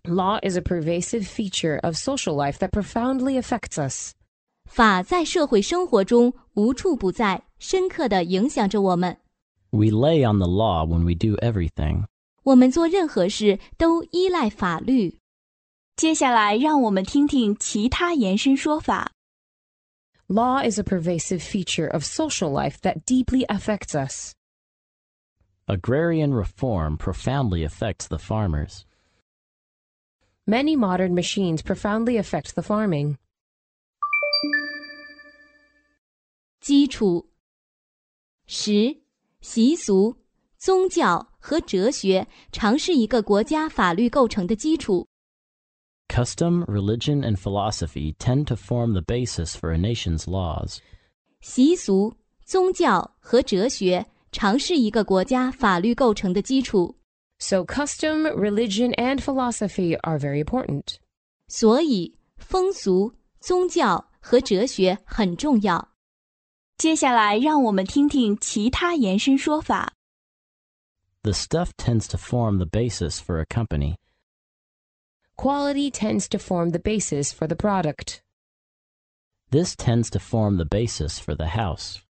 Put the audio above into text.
Law is a pervasive feature of social life that profoundly affects us. 法在社会生活中无处不在，深刻地影响着我们。 We lay on the law when we do everything. 我们做任何事都依赖法律。 接下来让我们听听其他延伸说法。 Law is a pervasive feature of social life that deeply affects us. Agrarian reform profoundly affects the farmers. Many modern machines profoundly affect the farming. 基础10习俗、宗教和哲学常是一个国家法律构成的基础。 Custom, religion, and philosophy tend to form the basis for a nation's laws. 习俗、宗教和哲学常是一个国家法律构成的基础。 So custom, religion, and philosophy are very important. 所以，风俗、宗教和哲学很重要。 接下来让我们听听其他延伸说法。 The stuff tends to form the basis for a company. Quality tends to form the basis for the product. This tends to form the basis for the house.